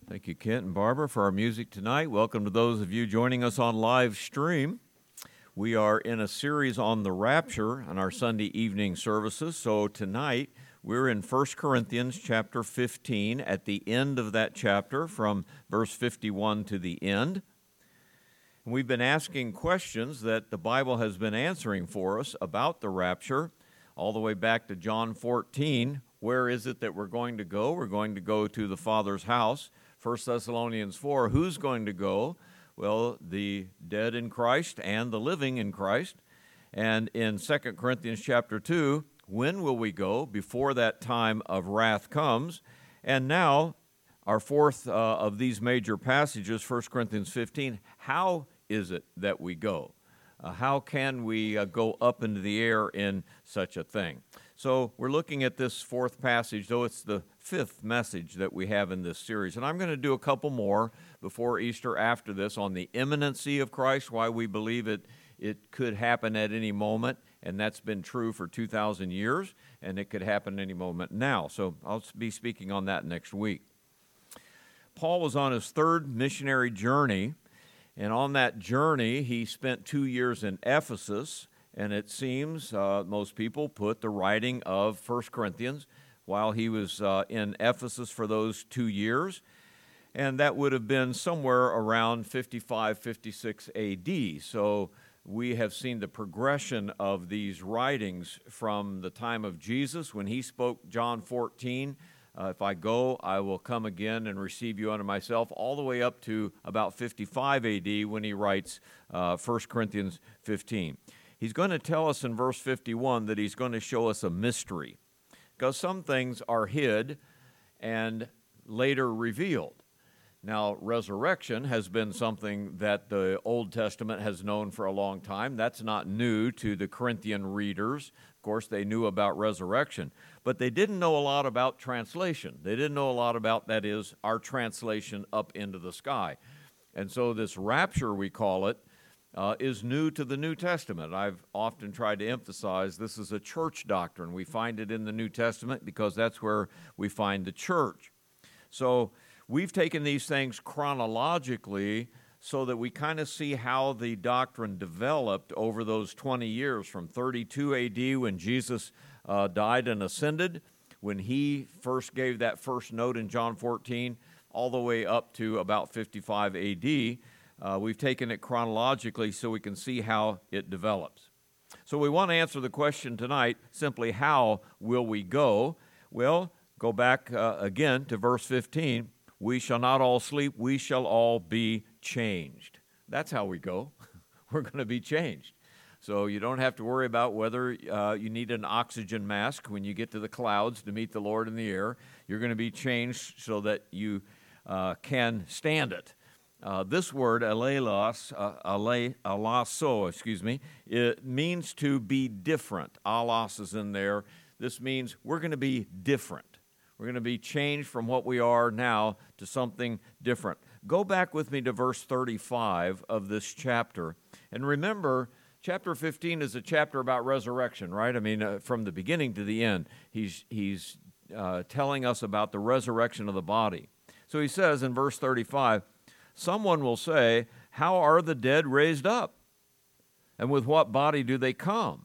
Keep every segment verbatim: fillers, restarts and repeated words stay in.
Thank you, Kent and Barbara, for our music tonight. Welcome to those of you joining us on live stream. We are in a series on the rapture on our Sunday evening services. So tonight we're in First Corinthians chapter fifteen, at the end of that chapter, from verse fifty-one to the end. And we've been asking questions that the Bible has been answering for us about the rapture, all the way back to John fourteen. Where is it that we're going to go? We're going to go to the Father's house. First Thessalonians four, who's going to go? Well, the dead in Christ and the living in Christ. And in Second Corinthians chapter two, when will we go? Before that time of wrath comes. And now, our fourth uh, of these major passages, First Corinthians fifteen, how is it that we go? Uh, how can we uh, go up into the air in such a thing? So we're looking at this fourth passage, though it's the fifth message that we have in this series. And I'm going to do a couple more before Easter after this on the imminency of Christ, why we believe it, it could happen at any moment, and that's been true for two thousand years, and it could happen any moment now. So I'll be speaking on that next week. Paul was on his third missionary journey, and on that journey he spent two years in Ephesus. And it seems uh, most people put the writing of First Corinthians while he was uh, in Ephesus for those two years. And that would have been somewhere around fifty-five, fifty-six A D. So we have seen the progression of these writings from the time of Jesus when he spoke John fourteen, uh, if I go, I will come again and receive you unto myself, all the way up to about fifty-five A D when he writes uh, First Corinthians fifteen. He's going to tell us in verse fifty-one that he's going to show us a mystery, because some things are hid and later revealed. Now, resurrection has been something that the Old Testament has known for a long time. That's not new to the Corinthian readers. Of course, they knew about resurrection, but they didn't know a lot about translation. They didn't know a lot about, that is, our translation up into the sky. And so this rapture, we call it, Uh, is new to the New Testament. I've often tried to emphasize this is a church doctrine. We find it in the New Testament because that's where we find the church. So we've taken these things chronologically so that we kind of see how the doctrine developed over those twenty years, from thirty-two A D when Jesus uh, died and ascended, when he first gave that first note in John fourteen, all the way up to about fifty-five A D. Uh, we've taken it chronologically so we can see how it develops. So we want to answer the question tonight, simply how will we go? Well, go back uh, again to verse fifteen. We shall not all sleep, we shall all be changed. That's how we go. We're going to be changed. So you don't have to worry about whether uh, you need an oxygen mask when you get to the clouds to meet the Lord in the air. You're going to be changed so that you uh, can stand it. Uh, this word, alelos, uh, ale, alaso, excuse me, it means to be different. Alos is in there. This means we're going to be different. We're going to be changed from what we are now to something different. Go back with me to verse thirty-five of this chapter. And remember, chapter fifteen is a chapter about resurrection, right? I mean, uh, from the beginning to the end, he's, he's uh, telling us about the resurrection of the body. So he says in verse thirty-five, someone will say, how are the dead raised up? And with what body do they come?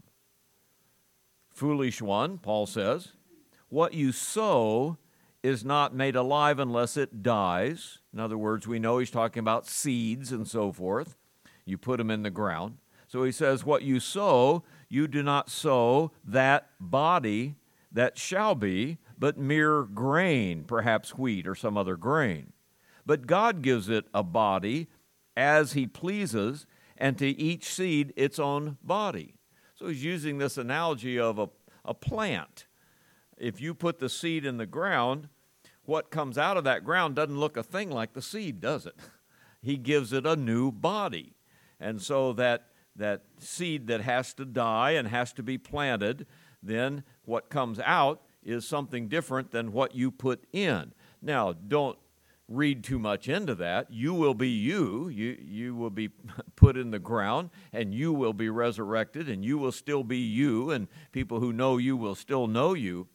Foolish one, Paul says, what you sow is not made alive unless it dies. In other words, we know he's talking about seeds and so forth. You put them in the ground. So he says, what you sow, you do not sow that body that shall be, but mere grain, perhaps wheat or some other grain. But God gives it a body as he pleases, and to each seed its own body. So he's using this analogy of a, a plant. If you put the seed in the ground, what comes out of that ground doesn't look a thing like the seed, does it? He gives it a new body. And so that, that seed that has to die and has to be planted, then what comes out is something different than what you put in. Now, don't read too much into that. You will be you. You you will be put in the ground, and you will be resurrected, and you will still be you, and people who know you will still know you.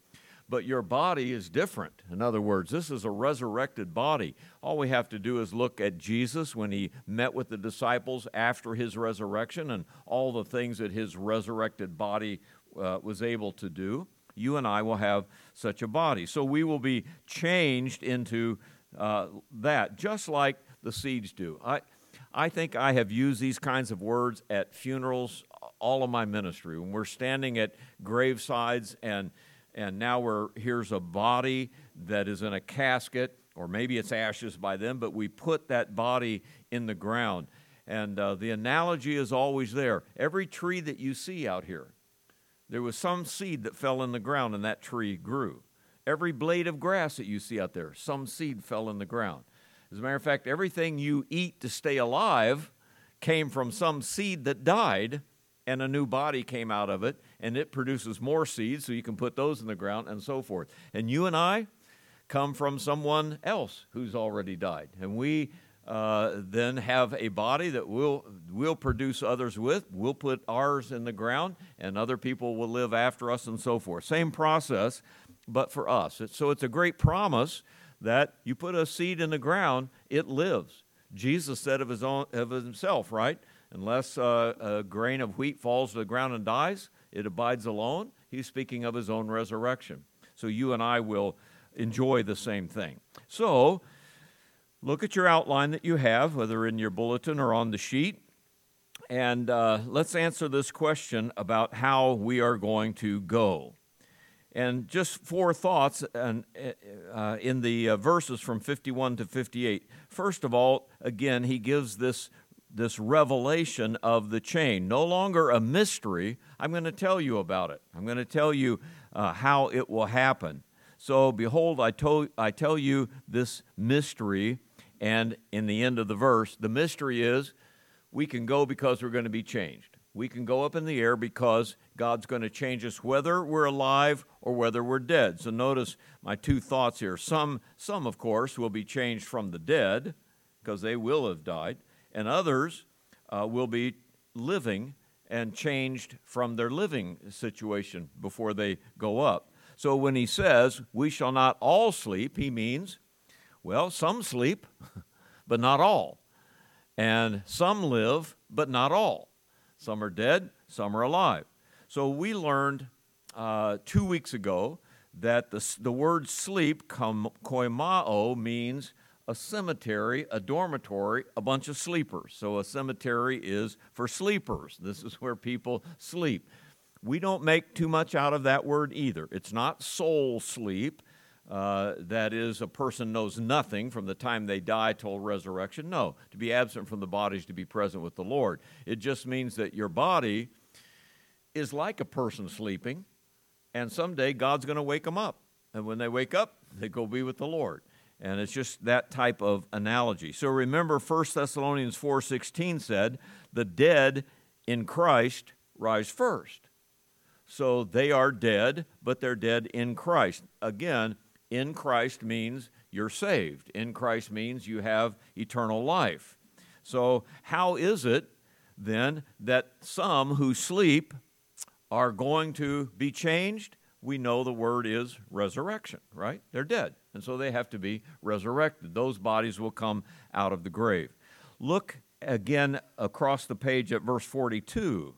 but your body is different. In other words, this is a resurrected body. All we have to do is look at Jesus when he met with the disciples after his resurrection and all the things that his resurrected body uh, was able to do. You and I will have such a body. So we will be changed into uh, that, just like the seeds do. I, I think I have used these kinds of words at funerals all of my ministry. When we're standing at gravesides and and now we're here's a body that is in a casket, or maybe it's ashes by then, but we put that body in the ground. And uh, the analogy is always there. Every tree that you see out here, there was some seed that fell in the ground and that tree grew. Every blade of grass that you see out there, some seed fell in the ground. As a matter of fact, everything you eat to stay alive came from some seed that died, and a new body came out of it, and it produces more seeds, so you can put those in the ground, and so forth. And you and I come from someone else who's already died. And we uh, then have a body that we'll, we'll produce others with. We'll put ours in the ground, and other people will live after us, and so forth. Same process, but for us. It's, so it's a great promise that you put a seed in the ground, it lives. Jesus said of his own, of himself, right? Unless uh, a grain of wheat falls to the ground and dies, it abides alone. He's speaking of his own resurrection. So you and I will enjoy the same thing. So look at your outline that you have, whether in your bulletin or on the sheet, and uh, let's answer this question about how we are going to go. And just four thoughts and, uh, in the uh, verses from fifty-one to fifty-eight. First of all, again, he gives this this revelation of the chain. No longer a mystery. I'm going to tell you about it. I'm going to tell you uh, how it will happen. So, behold, I, told, I tell you this mystery, and in the end of the verse, the mystery is we can go because we're going to be changed. We can go up in the air because God's going to change us whether we're alive or whether we're dead. So notice my two thoughts here. Some, some of course, will be changed from the dead because they will have died. And others uh, will be living and changed from their living situation before they go up. So when he says, we shall not all sleep, he means, well, some sleep, but not all. And some live, but not all. Some are dead, some are alive. So we learned uh, two weeks ago that the, the word sleep, koimao, means a cemetery, a dormitory, a bunch of sleepers. So a cemetery is for sleepers. This is where people sleep. We don't make too much out of that word either. It's not soul sleep. Uh, that is, a person knows nothing from the time they die till resurrection. No, to be absent from the body is to be present with the Lord. It just means that your body is like a person sleeping, and someday God's going to wake them up. And when they wake up, they go be with the Lord. And it's just that type of analogy. So remember, First Thessalonians four sixteen said, the dead in Christ rise first. So they are dead, but they're dead in Christ. Again, in Christ means you're saved. In Christ means you have eternal life. So how is it then that some who sleep are going to be changed? We know the word is resurrection, right? They're dead, and so they have to be resurrected. Those bodies will come out of the grave. Look again across the page at verse forty-two.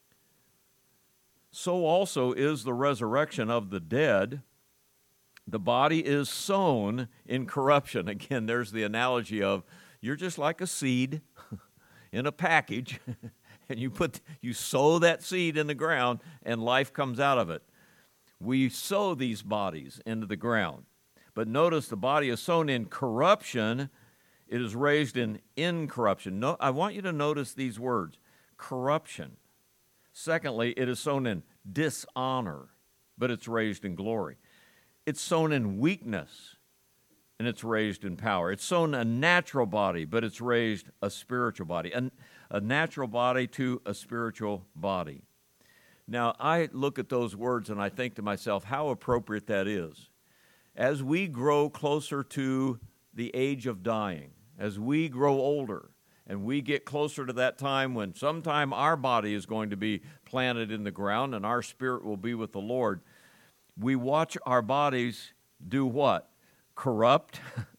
So also is the resurrection of the dead. The body is sown in corruption. Again, there's the analogy of you're just like a seed in a package, and you put you sow that seed in the ground, and life comes out of it. We sow these bodies into the ground. But notice the body is sown in corruption. It is raised in incorruption. No, I want you to notice these words, corruption. Secondly, it is sown in dishonor, but it's raised in glory. It's sown in weakness, and it's raised in power. It's sown a natural body, but it's raised a spiritual body. A, a natural body to a spiritual body. Now, I look at those words and I think to myself how appropriate that is. As we grow closer to the age of dying, as we grow older, and we get closer to that time when sometime our body is going to be planted in the ground and our spirit will be with the Lord, we watch our bodies do what? Corrupt,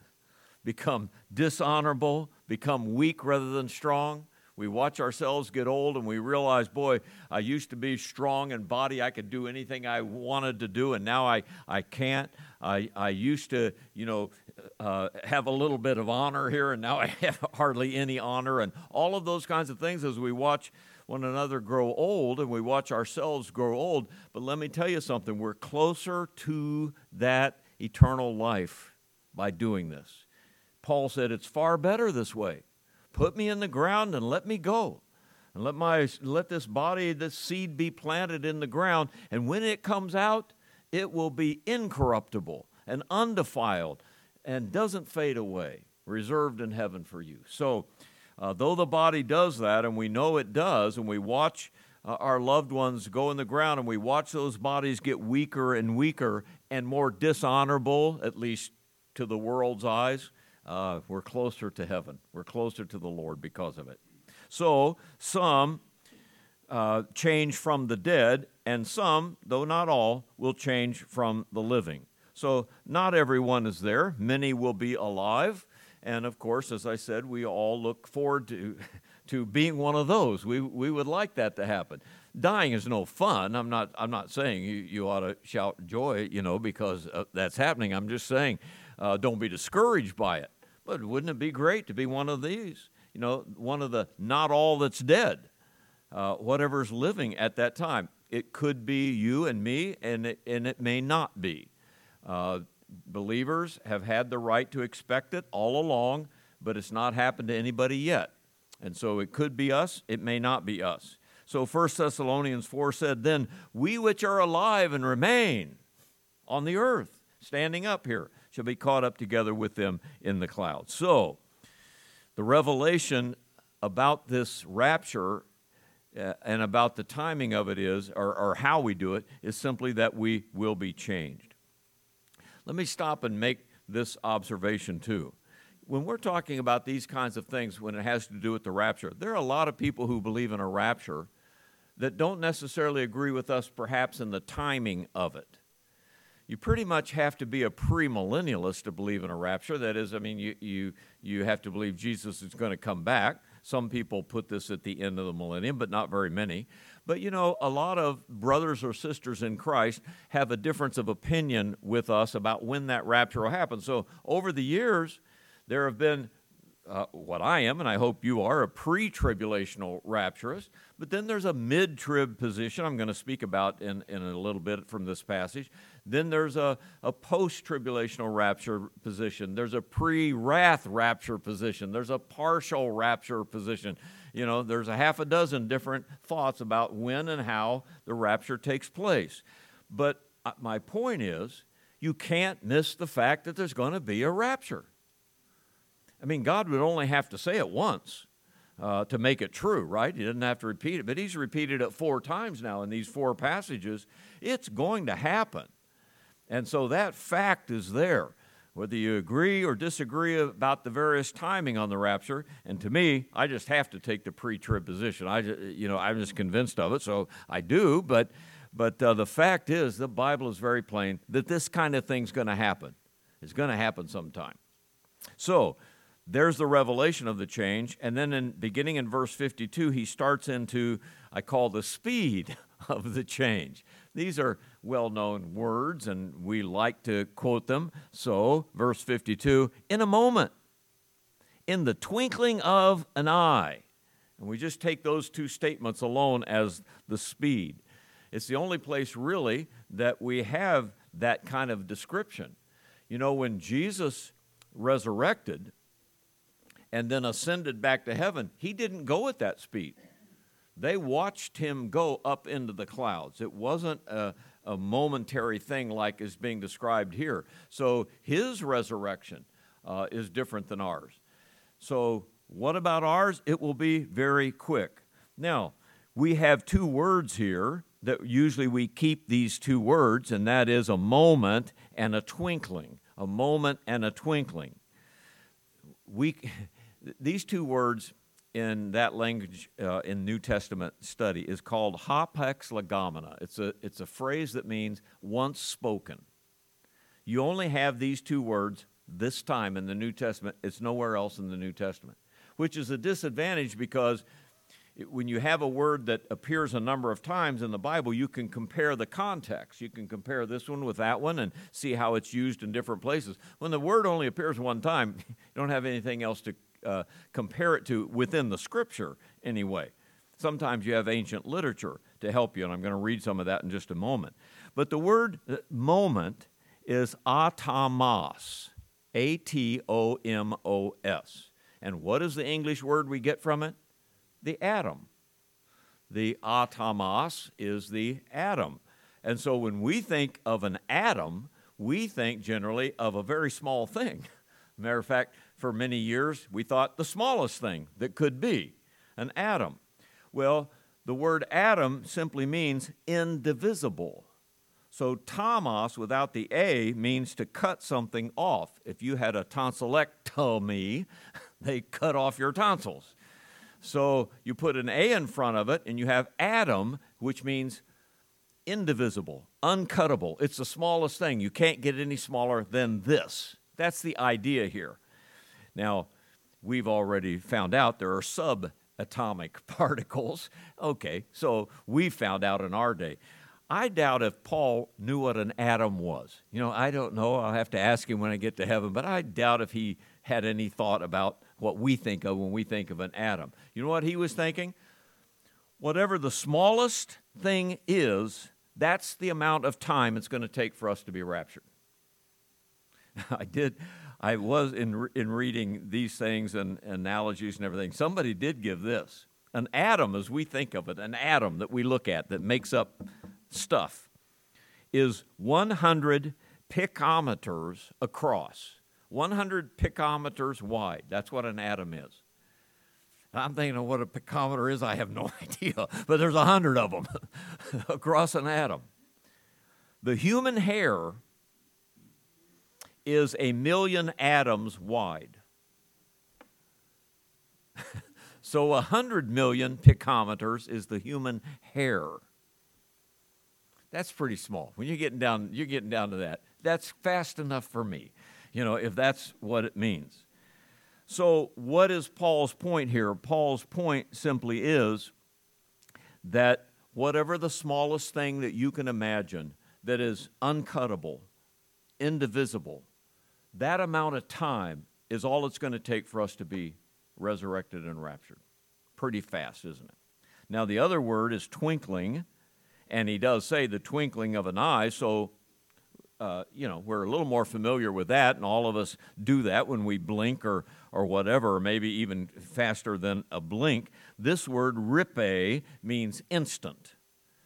become dishonorable, become weak rather than strong. We watch ourselves get old and we realize, boy, I used to be strong in body. I could do anything I wanted to do, and now I, I can't. I, I used to, you know, uh, have a little bit of honor here, and now I have hardly any honor, and all of those kinds of things as we watch one another grow old and we watch ourselves grow old. But let me tell you something. We're closer to that eternal life by doing this. Paul said, it's far better this way. Put me in the ground and let me go. And let my let this body, this seed be planted in the ground. And when it comes out, it will be incorruptible and undefiled and doesn't fade away, reserved in heaven for you. So uh, though the body does that, and we know it does, and we watch uh, our loved ones go in the ground, and we watch those bodies get weaker and weaker and more dishonorable, at least to the world's eyes, Uh, we're closer to heaven. We're closer to the Lord because of it. So some uh, change from the dead, and some, though not all, will change from the living. So not everyone is there. Many will be alive. And of course, as I said, we all look forward to, to being one of those. We, we would like that to happen. Dying is no fun. I'm not, I'm not saying you, you ought to shout joy, you know, because uh, that's happening. I'm just saying uh, don't be discouraged by it. But wouldn't it be great to be one of these? You know, one of the not all that's dead, uh, whatever's living at that time. It could be you and me, and it, and it may not be. Uh, believers have had the right to expect it all along, but it's not happened to anybody yet. And so it could be us, it may not be us. So First Thessalonians four said, then we which are alive and remain on the earth, standing up here, shall be caught up together with them in the clouds. So the revelation about this rapture uh, and about the timing of it is, or, or how we do it, is simply that we will be changed. Let me stop and make this observation too. When we're talking about these kinds of things, when it has to do with the rapture, there are a lot of people who believe in a rapture that don't necessarily agree with us perhaps in the timing of it. You pretty much have to be a premillennialist to believe in a rapture. That is, I mean, you you you have to believe Jesus is going to come back. Some people put this at the end of the millennium, but not very many. But, you know, a lot of brothers or sisters in Christ have a difference of opinion with us about when that rapture will happen. So over the years, there have been uh, what I am, and I hope you are, a pre-tribulational rapturist. But then there's a mid-trib position I'm going to speak about in, in a little bit from this passage. Then there's a, a post-tribulational rapture position. There's a pre-wrath rapture position. There's a partial rapture position. You know, there's a half a dozen different thoughts about when and how the rapture takes place. But uh, my point is, you can't miss the fact that there's going to be a rapture. I mean, God would only have to say it once uh, to make it true, right? He doesn't have to repeat it. But he's repeated it four times now in these four passages. It's going to happen. And so that fact is there, whether you agree or disagree about the various timing on the rapture. And to me, I just have to take the pre-trib position. I, just, you know, I'm just convinced of it, so I do. But, but uh, the fact is, the Bible is very plain that this kind of thing's going to happen. It's going to happen sometime. So there's the revelation of the change. And then in, beginning in verse fifty-two, he starts into, I call the speed of the change. These are well-known words, and we like to quote them. So, verse fifty-two, in a moment, in the twinkling of an eye. And we just take those two statements alone as the speed. It's the only place, really, that we have that kind of description. You know, when Jesus resurrected and then ascended back to heaven, he didn't go at that speed. They watched him go up into the clouds. It wasn't a, a momentary thing like is being described here. So his resurrection uh, is different than ours. So what about ours? It will be very quick. Now, we have two words here that usually we keep these two words, and that is a moment and a twinkling. A moment and a twinkling. We, these two words in that language uh, in New Testament study is called hapax legomena. It's a, it's a phrase that means once spoken. You only have these two words this time in the New Testament. It's nowhere else in the New Testament, which is a disadvantage because it, when you have a word that appears a number of times in the Bible, you can compare the context. You can compare this one with that one and see how it's used in different places. When the word only appears one time, you don't have anything else to uh, compare it to within the Scripture anyway. Sometimes you have ancient literature to help you, and I'm going to read some of that in just a moment. But the word uh, moment is atomos, A T O M O S. And what is the English word we get from it? The atom. The atomos is the atom. And so when we think of an atom, we think generally of a very small thing. Matter of fact, for many years, we thought the smallest thing that could be an atom. Well, the word atom simply means indivisible. So tomos without the A means to cut something off. If you had a tonsillectomy, they cut off your tonsils. So you put an A in front of it, and you have atom, which means indivisible, uncuttable. It's the smallest thing. You can't get any smaller than this. That's the idea here. Now, we've already found out there are subatomic particles. Okay, so we found out in our day. I doubt if Paul knew what an atom was. You know, I don't know. I'll have to ask him when I get to heaven, but I doubt if he had any thought about what we think of when we think of an atom. You know what he was thinking? Whatever the smallest thing is, that's the amount of time it's going to take for us to be raptured. I did, I was in in reading these things and analogies and everything. Somebody did give this. An atom, as we think of it, an atom that we look at that makes up stuff, is one hundred picometers across, one hundred picometers wide. That's what an atom is. I'm thinking of what a picometer is. I have no idea, but there's a hundred of them across an atom. The human hair is a million atoms wide. So a hundred million picometers is the human hair. That's pretty small. When you're getting down, you're getting down to that. That's fast enough for me, you know, if that's what it means. So what is Paul's point here? Paul's point simply is that whatever the smallest thing that you can imagine that is uncuttable, indivisible, that amount of time is all it's going to take for us to be resurrected and raptured. Pretty fast, isn't it? Now, the other word is twinkling. And he does say the twinkling of an eye, so, uh, you know, we're a little more familiar with that, and all of us do that when we blink or or whatever, or maybe even faster than a blink. This word, ripe, means instant.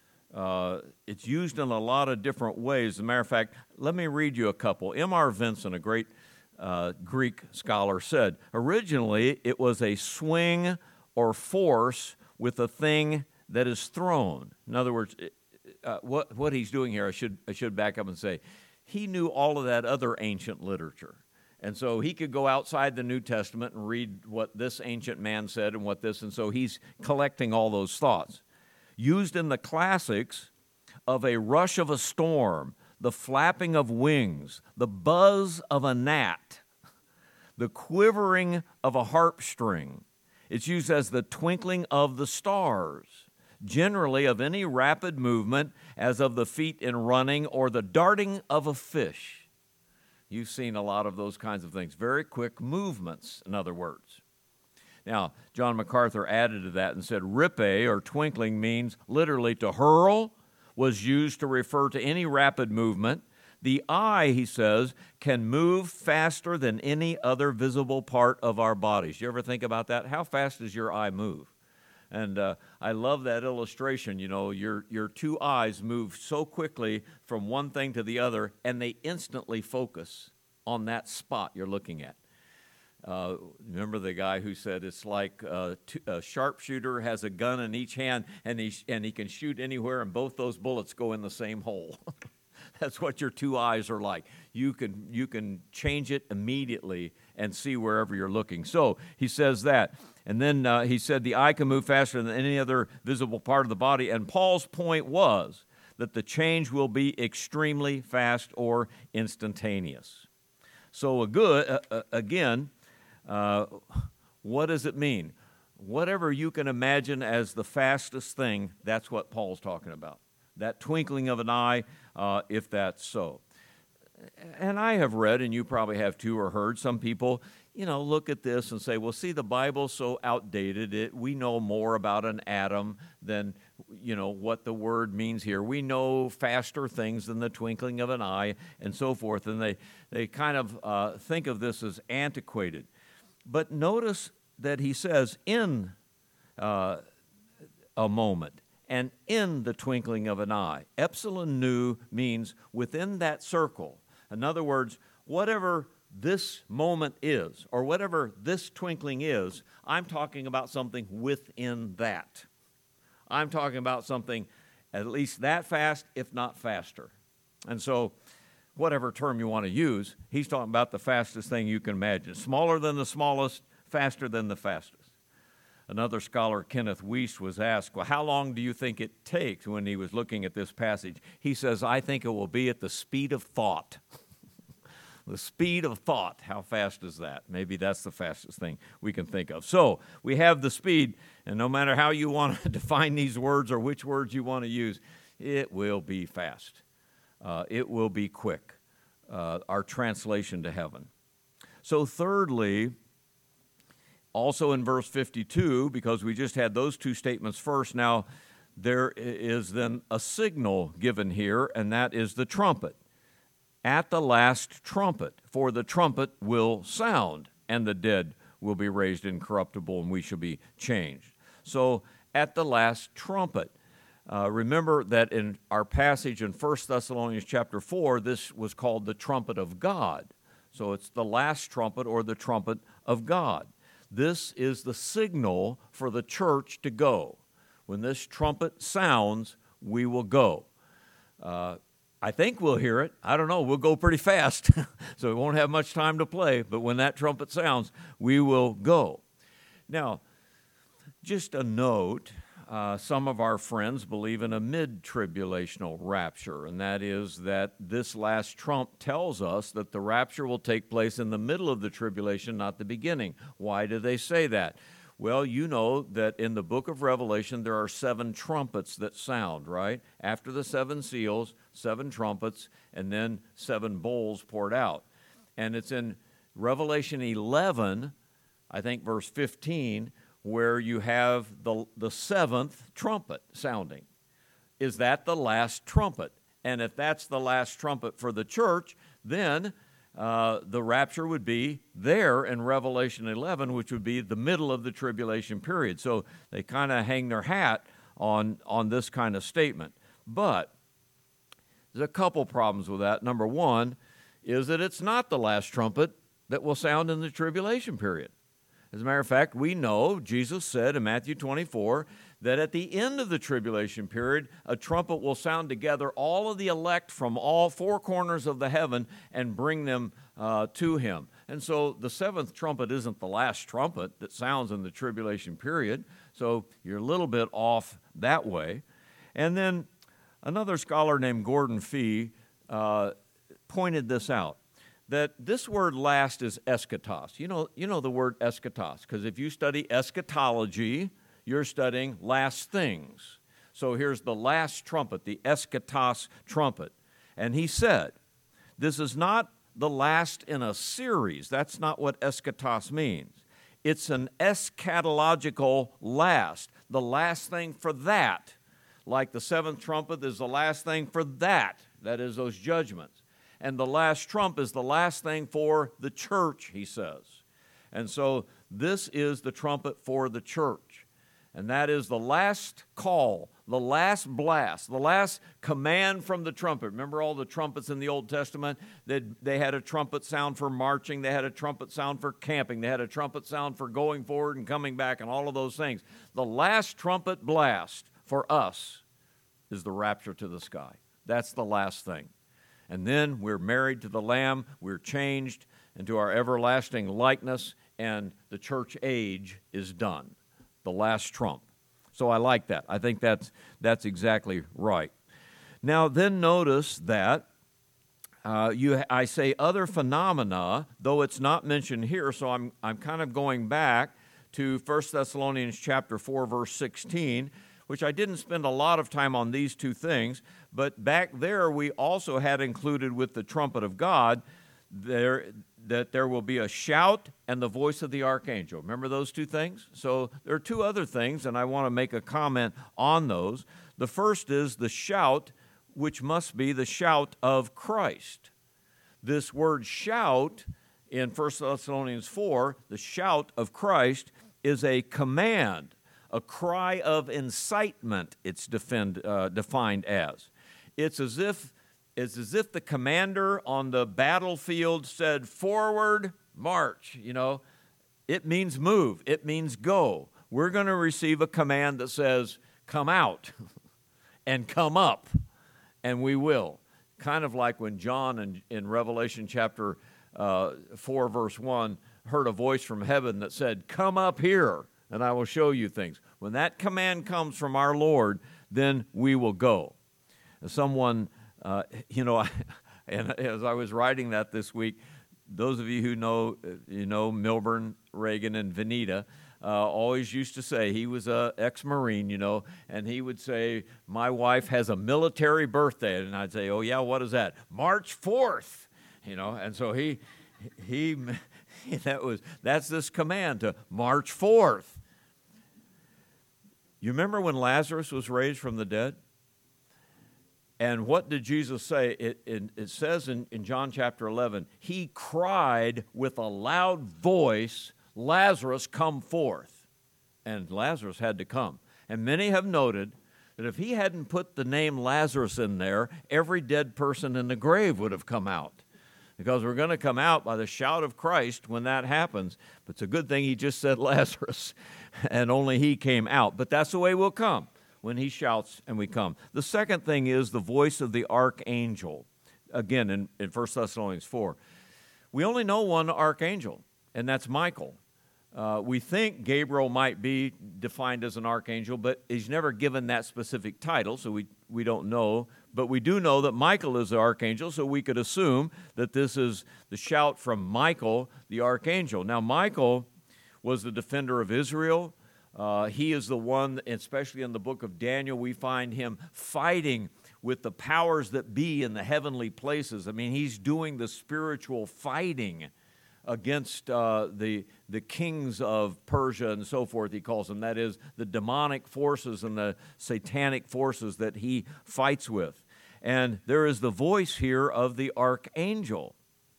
Uh, it's used in a lot of different ways. As a matter of fact, let me read you a couple. M R Vincent, a great uh, Greek scholar, said, originally it was a swing or force with a thing that is thrown. In other words, uh, what what he's doing here, I should I should back up and say, he knew all of that other ancient literature. And so he could go outside the New Testament and read what this ancient man said and what this, and so he's collecting all those thoughts. Used in the classics of a rush of a storm, the flapping of wings, the buzz of a gnat, the quivering of a harp string. It's used as the twinkling of the stars, generally of any rapid movement, as of the feet in running or the darting of a fish. You've seen a lot of those kinds of things. Very quick movements, in other words. Now, John MacArthur added to that and said, ripe, or twinkling, means literally to hurl, was used to refer to any rapid movement. The eye, he says, can move faster than any other visible part of our bodies. You ever think about that? How fast does your eye move? And uh, I love that illustration. You know, your your two eyes move so quickly from one thing to the other, and they instantly focus on that spot you're looking at. Uh, remember the guy who said it's like uh, t- a sharpshooter has a gun in each hand, and he sh- and he can shoot anywhere, and both those bullets go in the same hole. That's what your two eyes are like. You can, you can change it immediately and see wherever you're looking. So he says that. And then uh, he said the eye can move faster than any other visible part of the body. And Paul's point was that the change will be extremely fast or instantaneous. So a good, uh, uh, again, uh, what does it mean? Whatever you can imagine as the fastest thing, that's what Paul's talking about. That twinkling of an eye, uh, if that's so. And I have read, and you probably have too or heard, some people, you know, look at this and say, well, see, the Bible's so outdated. It, we know more about an atom than, you know, what the word means here. We know faster things than the twinkling of an eye and so forth. And they, they kind of uh, think of this as antiquated. But notice that he says in uh, a moment. And in the twinkling of an eye. Epsilon nu means within that circle. In other words, whatever this moment is, or whatever this twinkling is, I'm talking about something within that. I'm talking about something at least that fast, if not faster. And so, whatever term you want to use, he's talking about the fastest thing you can imagine. Smaller than the smallest, faster than the fastest. Another scholar, Kenneth Weiss, was asked, well, how long do you think it takes when he was looking at this passage? He says, I think it will be at the speed of thought. The speed of thought. How fast is that? Maybe that's the fastest thing we can think of. So we have the speed, and no matter how you want to define these words or which words you want to use, it will be fast. Uh, it will be quick. Uh, our translation to heaven. So thirdly, also in verse fifty-two, because we just had those two statements first, now there is then a signal given here, and that is the trumpet. At the last trumpet, for the trumpet will sound, and the dead will be raised incorruptible, and we shall be changed. So at the last trumpet. Uh, remember that in our passage in First Thessalonians chapter four, this was called the trumpet of God. So it's the last trumpet or the trumpet of God. This is the signal for the church to go. When this trumpet sounds, we will go. Uh, I think we'll hear it. I don't know. We'll go pretty fast, so we won't have much time to play. But when that trumpet sounds, we will go. Now, just a note, uh, some of our friends believe in a mid-tribulational rapture, and that is that this last trump tells us that the rapture will take place in the middle of the tribulation, not the beginning. Why do they say that? Well, you know that in the book of Revelation, there are seven trumpets that sound, right? After the seven seals, seven trumpets, and then seven bowls poured out. And it's in Revelation eleven, I think verse fifteen, where you have the, the seventh trumpet sounding. Is that the last trumpet? And if that's the last trumpet for the church, then uh, the rapture would be there in Revelation eleven, which would be the middle of the tribulation period. So they kind of hang their hat on, on this kind of statement. But there's a couple problems with that. Number one is that it's not the last trumpet that will sound in the tribulation period. As a matter of fact, we know, Jesus said in Matthew twenty-four, that at the end of the tribulation period, a trumpet will sound together all of the elect from all four corners of the heaven and bring them uh, to him. And so the seventh trumpet isn't the last trumpet that sounds in the tribulation period, so you're a little bit off that way. And then another scholar named Gordon Fee uh, pointed this out, that this word last is eschatos. You know, you know the word eschatos, because if you study eschatology, you're studying last things. So here's the last trumpet, the eschatos trumpet. And he said, this is not the last in a series. That's not what eschatos means. It's an eschatological last, the last thing for that. Like the seventh trumpet is the last thing for that, that is those judgments. And the last trump is the last thing for the church, he says. And so this is the trumpet for the church. And that is the last call, the last blast, the last command from the trumpet. Remember all the trumpets in the Old Testament? They, they had a trumpet sound for marching. They had a trumpet sound for camping. They had a trumpet sound for going forward and coming back and all of those things. The last trumpet blast for us is the rapture to the sky. That's the last thing. And then we're married to the Lamb, we're changed into our everlasting likeness, and the church age is done, the last trump. So I like that. I think that's that's exactly right. Now, then notice that uh, you I say other phenomena, though it's not mentioned here, so I'm I'm kind of going back to First Thessalonians chapter four, verse sixteen, which I didn't spend a lot of time on these two things, but back there we also had included with the trumpet of God there that there will be a shout and the voice of the archangel. Remember those two things? So there are two other things, and I want to make a comment on those. The first is the shout, which must be the shout of Christ. This word shout in First Thessalonians four, the shout of Christ, is a command, a cry of incitement, it's defend, uh, defined as. It's as if It's as if the commander on the battlefield said, forward, march, you know. It means move. It means go. We're going to receive a command that says, come out and come up, and we will. Kind of like when John in, in Revelation chapter uh, four, verse one, heard a voice from heaven that said, come up here, and I will show you things. When that command comes from our Lord, then we will go. Someone... Uh, you know, I, and as I was writing that this week, those of you who know, you know, Milburn, Reagan, and Venita, uh, always used to say, he was an ex-Marine, you know, and he would say, my wife has a military birthday. And I'd say, oh, yeah, what is that? March fourth, you know, and so he, he, that was, that's this command to March fourth. You remember when Lazarus was raised from the dead? And what did Jesus say? It, it, it says in, in John chapter eleven, he cried with a loud voice, Lazarus, come forth. And Lazarus had to come. And many have noted that if he hadn't put the name Lazarus in there, every dead person in the grave would have come out. Because we're going to come out by the shout of Christ when that happens. But it's a good thing he just said Lazarus, and only he came out. But that's the way we'll come, when he shouts and we come. The second thing is the voice of the archangel. Again, in, in First Thessalonians four. We only know one archangel, and that's Michael. Uh, we think Gabriel might be defined as an archangel, but he's never given that specific title, so we, we don't know. But we do know that Michael is the archangel, so we could assume that this is the shout from Michael, the archangel. Now, Michael was the defender of Israel. Uh, he is the one, especially in the book of Daniel, we find him fighting with the powers that be in the heavenly places. I mean, he's doing the spiritual fighting against uh, the, the kings of Persia and so forth, he calls them. That is, the demonic forces and the satanic forces that he fights with. And there is the voice here of the archangel.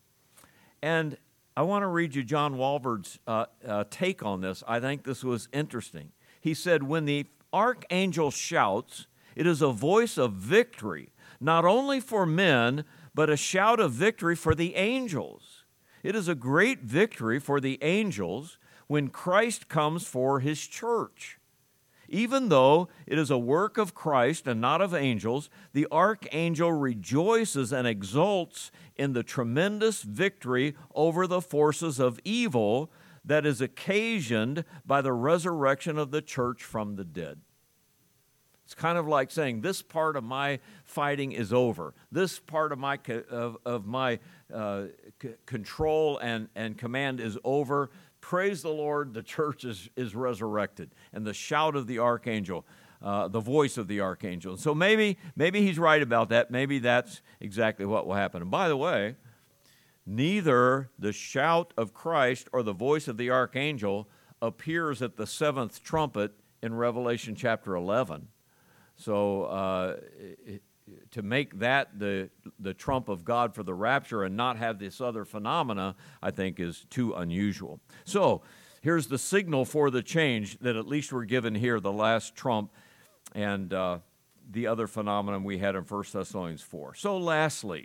And I want to read you John Walvoord's uh, uh, take on this. I think this was interesting. He said, when the archangel shouts, it is a voice of victory, not only for men, but a shout of victory for the angels. It is a great victory for the angels when Christ comes for his church. Even though it is a work of Christ and not of angels, the archangel rejoices and exults in the tremendous victory over the forces of evil that is occasioned by the resurrection of the church from the dead. It's kind of like saying, this part of my fighting is over. This part of my of, of my uh, c- control and, and command is over. Praise the Lord, the church is, is resurrected. And the shout of the archangel, uh, the voice of the archangel. And so maybe, maybe he's right about that. Maybe that's exactly what will happen. And by the way, neither the shout of Christ or the voice of the archangel appears at the seventh trumpet in Revelation chapter eleven. So uh, to make that the the trump of God for the rapture and not have this other phenomena, I think is too unusual. So here's the signal for the change that at least we're given here, the last trump, and uh, the other phenomenon we had in First Thessalonians four. So lastly,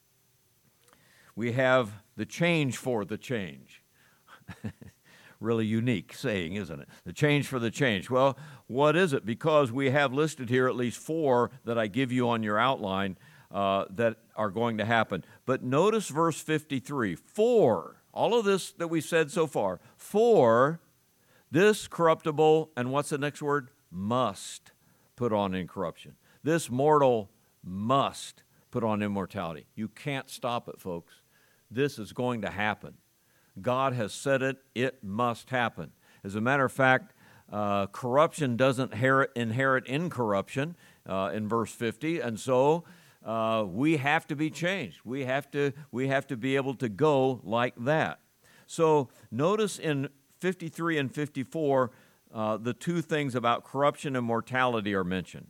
we have the change for the change. Really unique saying, isn't it? The change for the change. Well, what is it? Because we have listed here at least four that I give you on your outline. uh, that are going to happen. But notice verse fifty-three. For, all of this that we've said so far, for this corruptible, and what's the next word? Must put on incorruption. This mortal must put on immortality. You can't stop it, folks. This is going to happen. God has said it. It must happen. As a matter of fact, uh, corruption doesn't inherit, inherit incorruption uh, in verse fifty, and so uh, we have to be changed. We have to, we have to be able to go like that. So notice in fifty-three and fifty-four, uh, the two things about corruption and mortality are mentioned.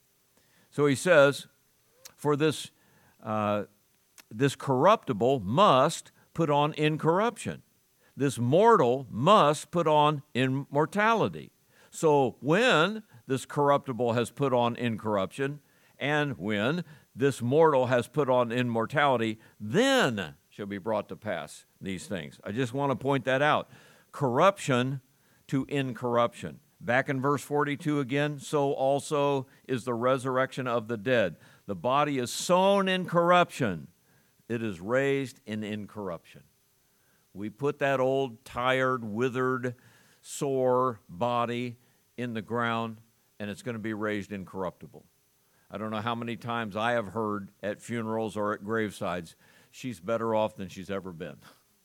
So he says, for this, uh, this corruptible must put on incorruption. This mortal must put on immortality. So when this corruptible has put on incorruption, and when this mortal has put on immortality, then shall be brought to pass these things. I just want to point that out. Corruption to incorruption. Back in verse forty-two again, so also is the resurrection of the dead. The body is sown in corruption. It is raised in incorruption. We put that old, tired, withered, sore body in the ground, and it's going to be raised incorruptible. I don't know how many times I have heard at funerals or at gravesides, she's better off than she's ever been.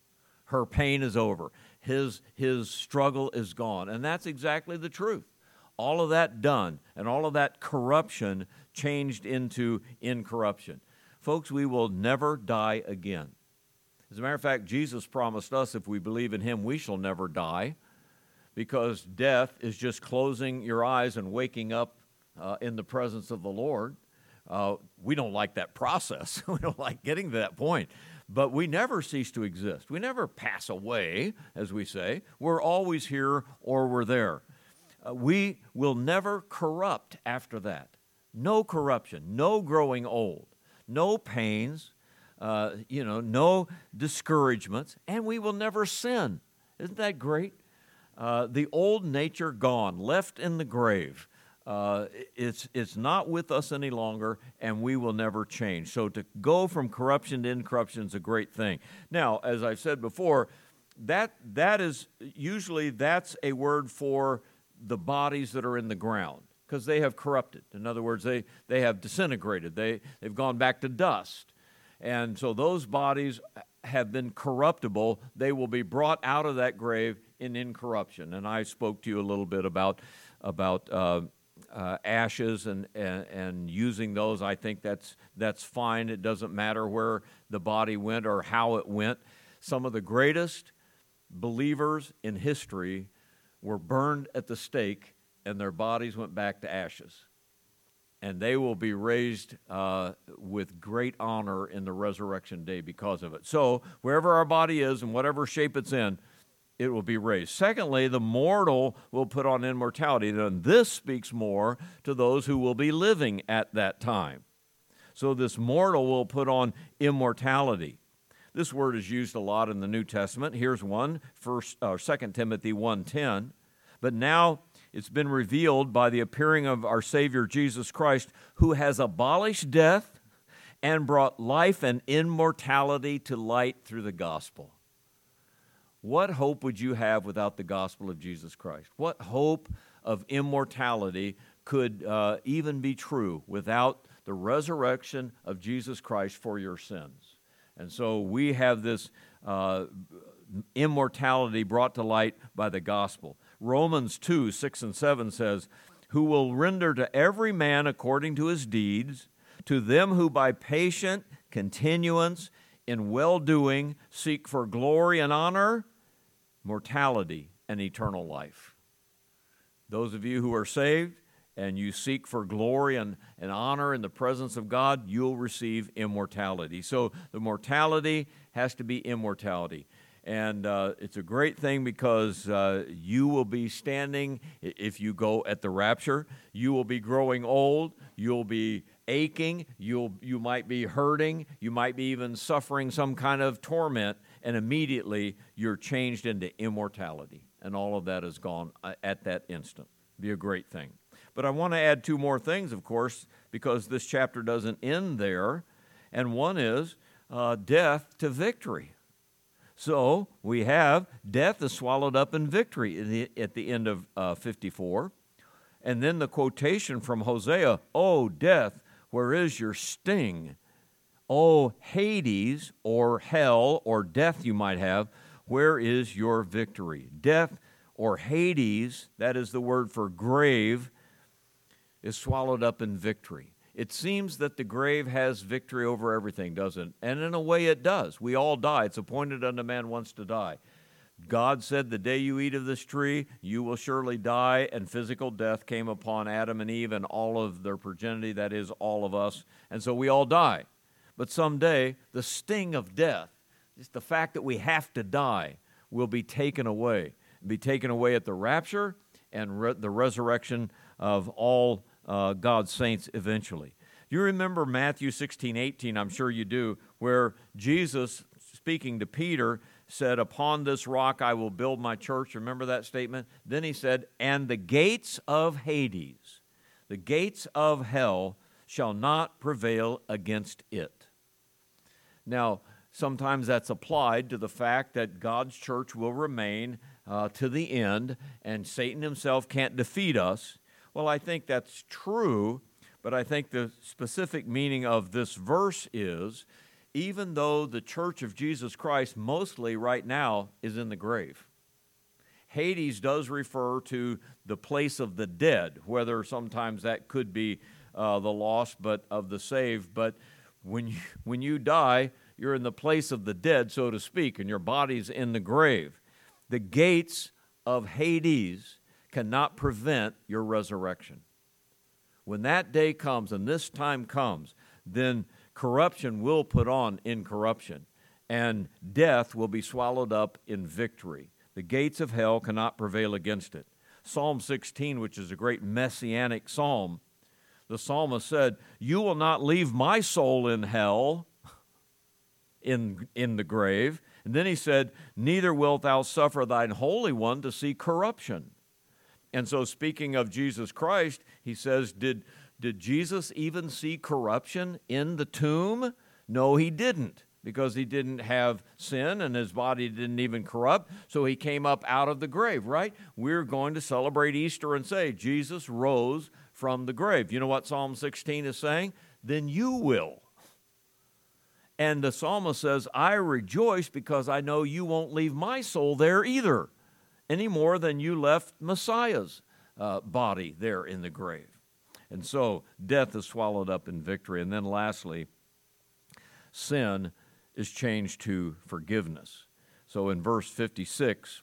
Her pain is over. His, his struggle is gone. And that's exactly the truth. All of that done, and all of that corruption changed into incorruption. Folks, we will never die again. As a matter of fact, Jesus promised us if we believe in him, we shall never die, because death is just closing your eyes and waking up uh, in the presence of the Lord. Uh, we don't like that process. We don't like getting to that point. But we never cease to exist. We never pass away, as we say. We're always here or we're there. Uh, we will never corrupt after that. No corruption, no growing old, no pains, uh, you know, no discouragements, and we will never sin. Isn't that great? Uh, the old nature gone, left in the grave. Uh, it's, it's not with us any longer, and we will never change. So to go from corruption to incorruption is a great thing. Now, as I've said before, that that is usually that's a word for the bodies that are in the ground, because they have corrupted. In other words, they, they have disintegrated. They, they've gone back to dust. And so those bodies have been corruptible. They will be brought out of that grave in incorruption. And I spoke to you a little bit about, about uh, uh, ashes and, and, and using those. I think that's, that's fine. It doesn't matter where the body went or how it went. Some of the greatest believers in history were burned at the stake, and their bodies went back to ashes. And they will be raised uh, with great honor in the resurrection day because of it. So wherever our body is and whatever shape it's in, it will be raised. Secondly, the mortal will put on immortality. And this speaks more to those who will be living at that time. So this mortal will put on immortality. This word is used a lot in the New Testament. Here's one, first, uh, Second Timothy one ten. But now it's been revealed by the appearing of our Savior Jesus Christ, who has abolished death and brought life and immortality to light through the gospel. What hope would you have without the gospel of Jesus Christ? What hope of immortality could uh, even be true without the resurrection of Jesus Christ for your sins? And so we have this uh, immortality brought to light by the gospel. Romans two, six and seven says, who will render to every man according to his deeds, to them who by patient continuance in well-doing seek for glory and honor, mortality and eternal life. Those of you who are saved and you seek for glory and, and honor in the presence of God, you'll receive immortality. So the mortality has to be immortality. And uh, it's a great thing because uh, you will be standing, if you go at the rapture, you will be growing old, you'll be aching, you'll, you might be hurting, you might be even suffering some kind of torment, and immediately you're changed into immortality. And all of that is gone at that instant. Be a great thing. But I want to add two more things, of course, because this chapter doesn't end there. And one is uh, death to victory. So we have death is swallowed up in victory at the, at the end of uh, fifty-four. And then the quotation from Hosea, "O death, where is your sting? O Hades, or hell, or death you might have, where is your victory?" Death or Hades, that is the word for grave, is swallowed up in victory. It seems that the grave has victory over everything, doesn't it? And in a way it does. We all die. It's appointed unto man once to die. God said, "The day you eat of this tree, you will surely die," and physical death came upon Adam and Eve and all of their progeny, that is, all of us. And so we all die. But someday, the sting of death, just the fact that we have to die, will be taken away. Be taken away at the rapture and re- the resurrection of all uh, God's saints eventually. You remember Matthew sixteen eighteen, I'm sure you do, where Jesus, speaking to Peter, said, "Upon this rock I will build my church." Remember that statement? Then he said, "And the gates of Hades, the gates of hell, shall not prevail against it." Now, sometimes that's applied to the fact that God's church will remain uh, to the end, and Satan himself can't defeat us. Well, I think that's true, but I think the specific meaning of this verse is, even though the church of Jesus Christ mostly right now is in the grave. Hades does refer to the place of the dead, whether sometimes that could be uh, the lost but of the saved. But when you, when you die, you're in the place of the dead, so to speak, and your body's in the grave. The gates of Hades cannot prevent your resurrection. When that day comes and this time comes, then corruption will put on incorruption, and death will be swallowed up in victory. The gates of hell cannot prevail against it. Psalm sixteen, which is a great messianic psalm, the psalmist said, "You will not leave my soul in hell," in, in the grave. And then he said, "Neither wilt thou suffer thine Holy One to see corruption." And so speaking of Jesus Christ, he says, did, did Jesus even see corruption in the tomb? No, he didn't, because he didn't have sin and his body didn't even corrupt, so he came up out of the grave, right? We're going to celebrate Easter and say, Jesus rose from the grave. You know what Psalm sixteen is saying? Then you will. And the psalmist says, "I rejoice because I know you won't leave my soul there either, any more than you left Messiah's uh, body there in the grave." And so death is swallowed up in victory. And then lastly, sin is changed to forgiveness. So in verse fifty-six,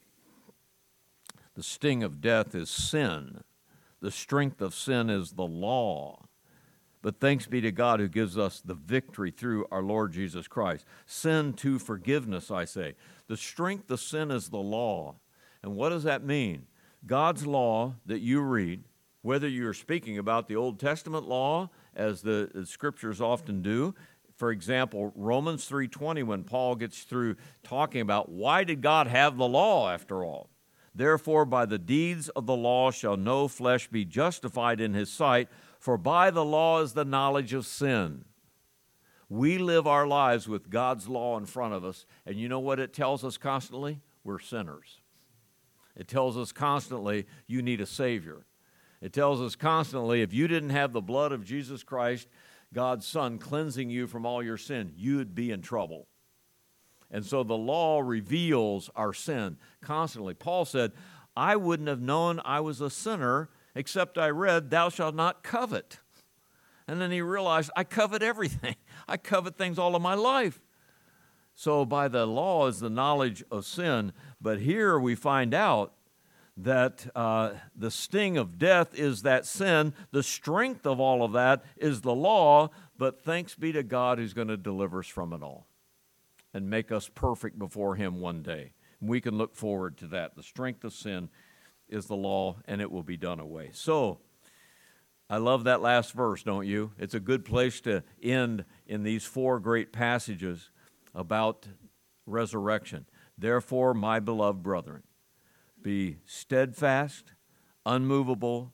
the sting of death is sin. The strength of sin is the law. But thanks be to God who gives us the victory through our Lord Jesus Christ. Sin to forgiveness, I say. The strength of sin is the law. And what does that mean? God's law that you read, whether you're speaking about the Old Testament law, as the, the Scriptures often do. For example, Romans three twenty, when Paul gets through talking about why did God have the law after all? "Therefore, by the deeds of the law shall no flesh be justified in his sight, for by the law is the knowledge of sin." We live our lives with God's law in front of us, and you know what it tells us constantly? We're sinners. It tells us constantly you need a Savior. It tells us constantly if you didn't have the blood of Jesus Christ, God's Son, cleansing you from all your sin, you'd be in trouble. And so the law reveals our sin constantly. Paul said, "I wouldn't have known I was a sinner except I read, 'Thou shalt not covet.'" And then he realized, I covet everything. I covet things all of my life. So by the law is the knowledge of sin. But here we find out that uh, the sting of death is that sin. The strength of all of that is the law. But thanks be to God who's going to deliver us from it all and make us perfect before him one day. We can look forward to that. The strength of sin is the law, and it will be done away. So I love that last verse, don't you? It's a good place to end in these four great passages about resurrection. "Therefore, my beloved brethren, be steadfast, unmovable,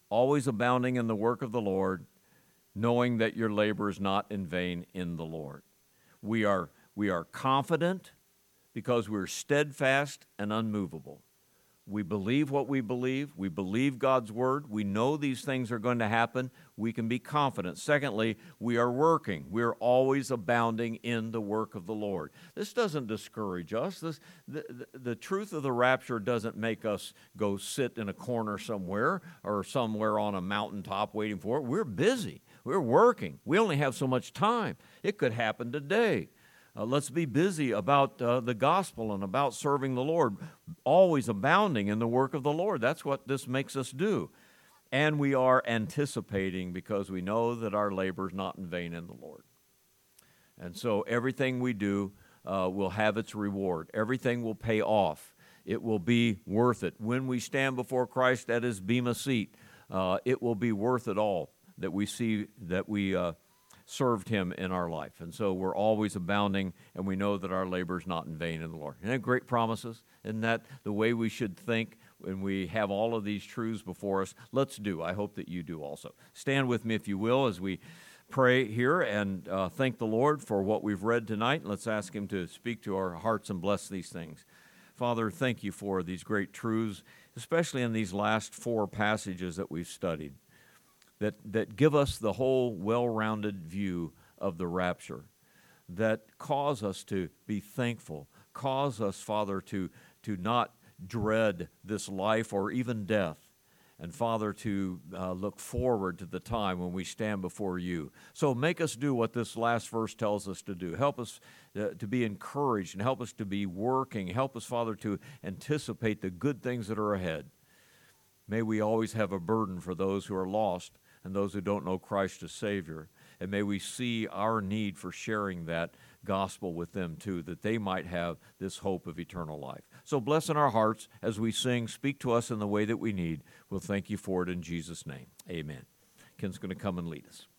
always abounding in the work of the Lord, knowing that your labor is not in vain in the Lord. We are, we are confident because we're steadfast and unmovable. We believe what we believe. We believe God's word. We know these things are going to happen. We can be confident. Secondly, we are working. We're always abounding in the work of the Lord. This doesn't discourage us. This, the, the, the truth of the rapture doesn't make us go sit in a corner somewhere or somewhere on a mountaintop waiting for it. We're busy. We're working. We only have so much time. It could happen today. Uh, let's be busy about uh, the gospel and about serving the Lord, always abounding in the work of the Lord. That's what this makes us do. And we are anticipating because we know that our labor is not in vain in the Lord. And so everything we do uh, will have its reward. Everything will pay off. It will be worth it. When we stand before Christ at his bema seat, uh, it will be worth it all that we see that we uh, served him in our life. And so we're always abounding, and we know that our labor is not in vain in the Lord. Isn't that great promises? Isn't that the way we should think when we have all of these truths before us? Let's do. I hope that you do also. Stand with me, if you will, as we pray here and uh, thank the Lord for what we've read tonight. Let's ask him to speak to our hearts and bless these things. Father, thank you for these great truths, especially in these last four passages that we've studied. That, that give us the whole well-rounded view of the rapture, that cause us to be thankful, cause us, Father, to, to not dread this life or even death, and, Father, to uh, look forward to the time when we stand before you. So make us do what this last verse tells us to do. Help us uh, to be encouraged and help us to be working. Help us, Father, to anticipate the good things that are ahead. May we always have a burden for those who are lost and those who don't know Christ as Savior. And may we see our need for sharing that gospel with them too, that they might have this hope of eternal life. So bless in our hearts as we sing. Speak to us in the way that we need. We'll thank you for it in Jesus' name. Amen. Ken's going to come and lead us.